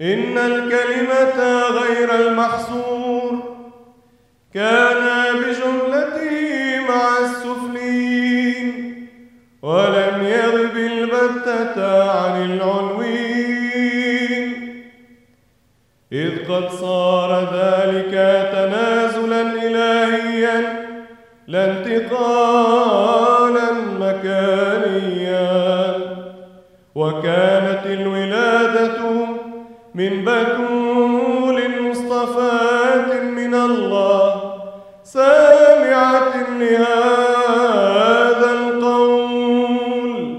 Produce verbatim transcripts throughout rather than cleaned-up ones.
إن الكلمة غير المحصور كان بجملته مع السفلين، ولم يغب البتة عن العلوين، إذ قد صار ذلك تنازلا إلهيا لا انتقالا مكانيا. وكانت الولادة من بتول مصطفاة من الله سامعة لهذا القول: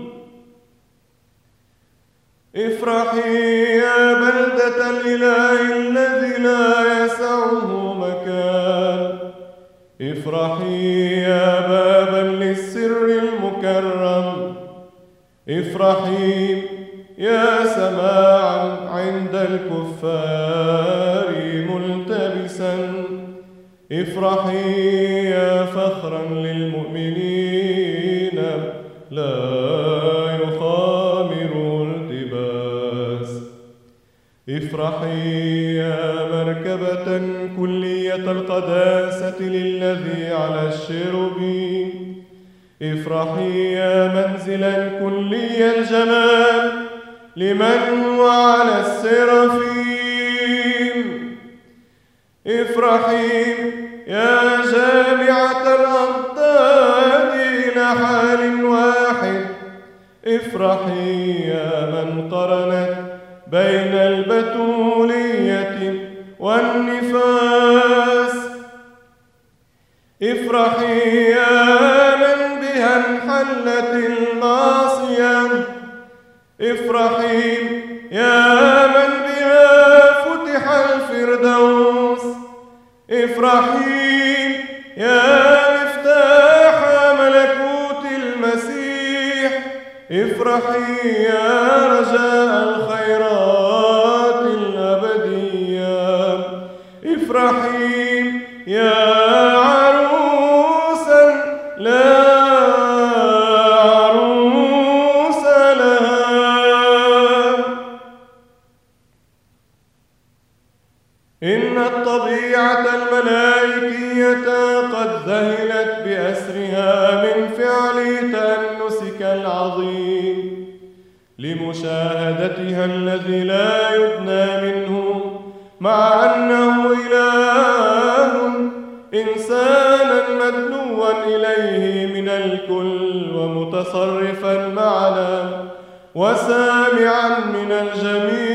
افرحي يا بلدة الإله الذي لا يسعه مكان، افرحي يا بابا للسر المكرم، افرحي يا سماعا عند الكفار ملتبسا، افرحي يا فخرا للمؤمنين لا يخامر التباس، افرحي يا مركبة كلية القداسة للذي على الشرب، افرحي يا منزلا كلي الجمال لمن هو على السرافيم، افرحي يا جامعة الأضداد إلى حال واحد، افرحي يا من قرنت بين البتولية والنفاس، افرحي يا من بها انحلت المعصية، افرحي يا من بها فتح الفردوس، افرحي يا مفتاح ملكوت المسيح، افرحي يا رجاء الخيرات الأبدية، افرحي يا عروسا لا عروس لها. إن الطبيعة الملائكية قد ذهلت بأسرها من فعل تأنسك العظيم لمشاهدتها الذي لا يدنى منه، مع أنه إله إنسانا مدنوا إليه من الكل ومتصرفا معنا وسامعا من الجميع.